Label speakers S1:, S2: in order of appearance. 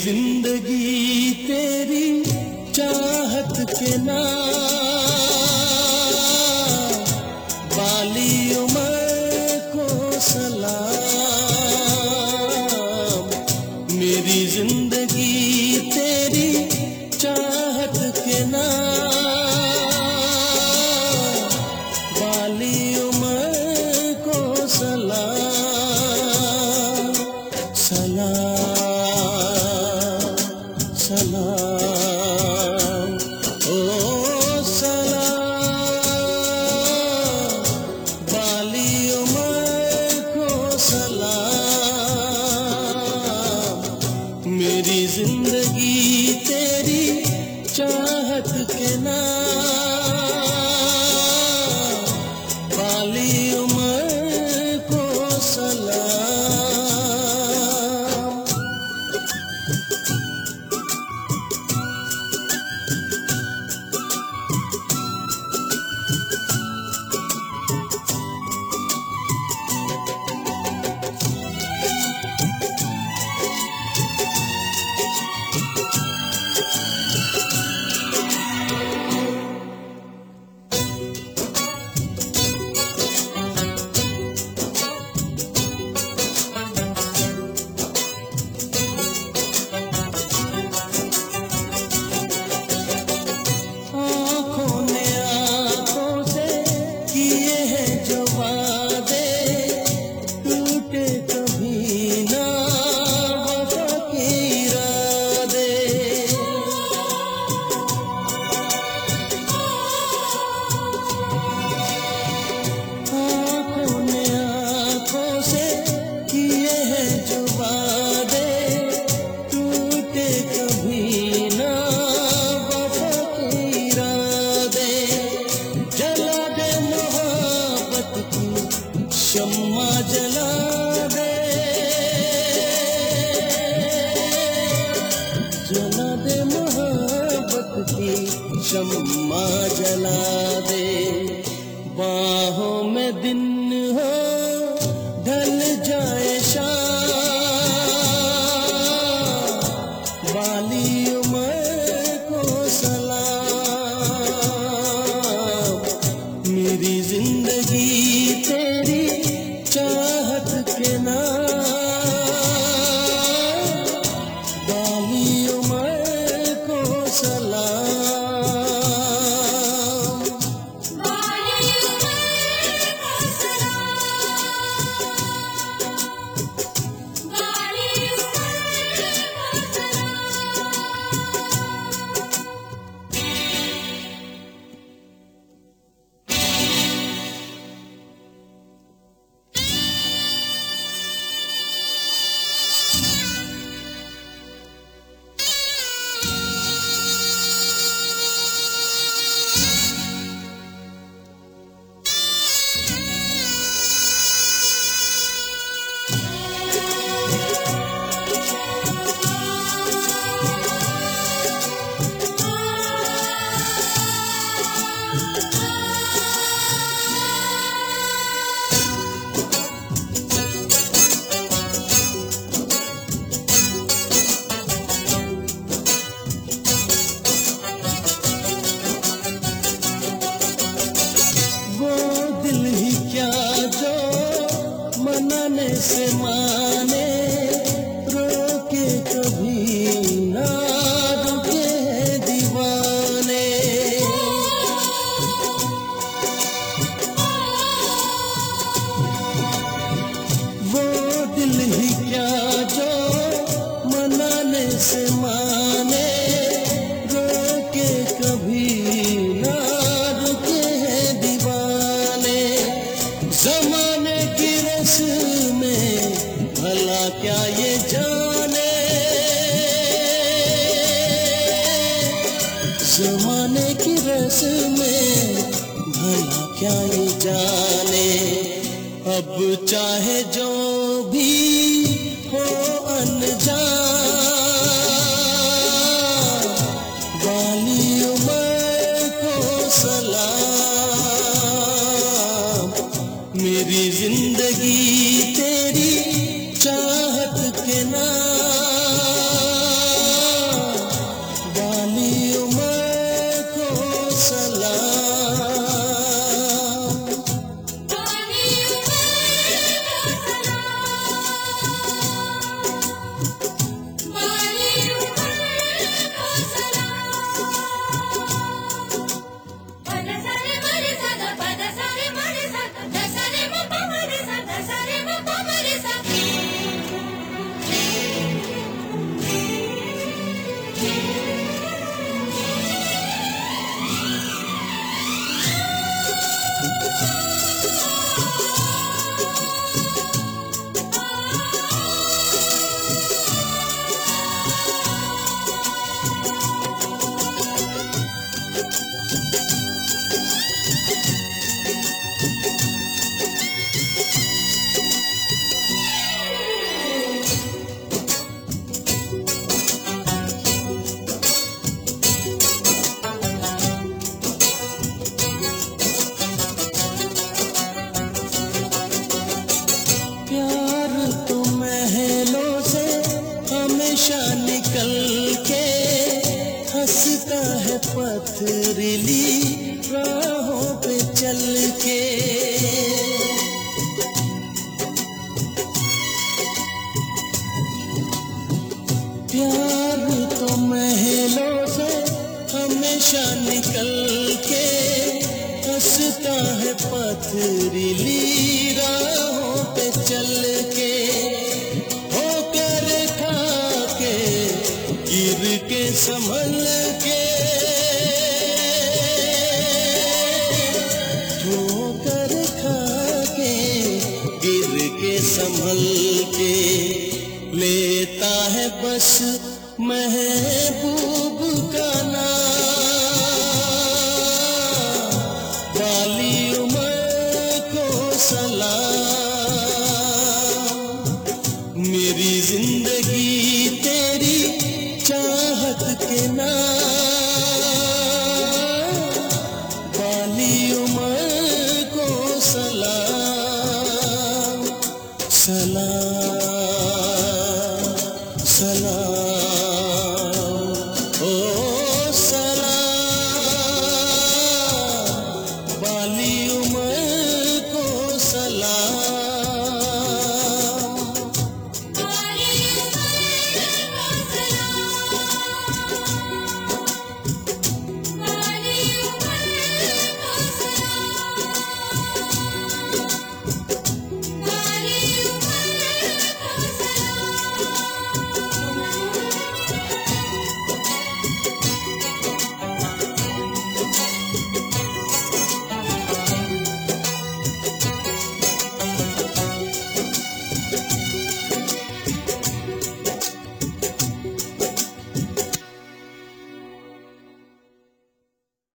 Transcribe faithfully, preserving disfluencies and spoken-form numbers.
S1: जिंदगी तेरी चाहत के नाम, बाली उम्र को सलाम। मेरी जिंदगी तेरी चाहत के नाम, बाली उम्र को सलाम। सलाम सलाम ओ सलाम, बाली उम्र को सलाम। मेरी जिंदगी तेरी चाहत के नाम, बाली उम्र को सलाम। शम्मा जला दे, जला दे मोहब्बत की शम्मा जला दे। बाहों में दिन हो ढल जाए शाम, बाली उम्र को सलाम। मेरी जिंदगी तेरी चाहत के नाम, बाली उम्र को सलाम।
S2: बाली उम्र को सलाम, बाली उम्र को
S1: मनाने से माने, रोके कभी ना रुके दीवाने। वो दिल ही क्या जो मनाने से माने, रोके कभी ना रुके दीवाने। ज़माने की में भला क्या ये जाने, ज़माने की रस में भला क्या ये जाने। अब चाहे जो भी हो अनजान, बाली उम्र को सलाम। मेरी जिंदगी तेरी चाहत के नाम, हमेशा निकल के हंसता है पथरीली राहों पे चल के। प्यार तो महलों से हमेशा निकल के हंसता है पथरीली राहों पे चल के। होकर खा के गिर के संभल के, ठोकर खा के गिर के संभल के लेता है बस महबूब का नाम। वाली उम्र को सलाम, मेरी जिंदगी तेरी चाहत के नाम। वाली उम्र को सलाम, सलाम सलाम।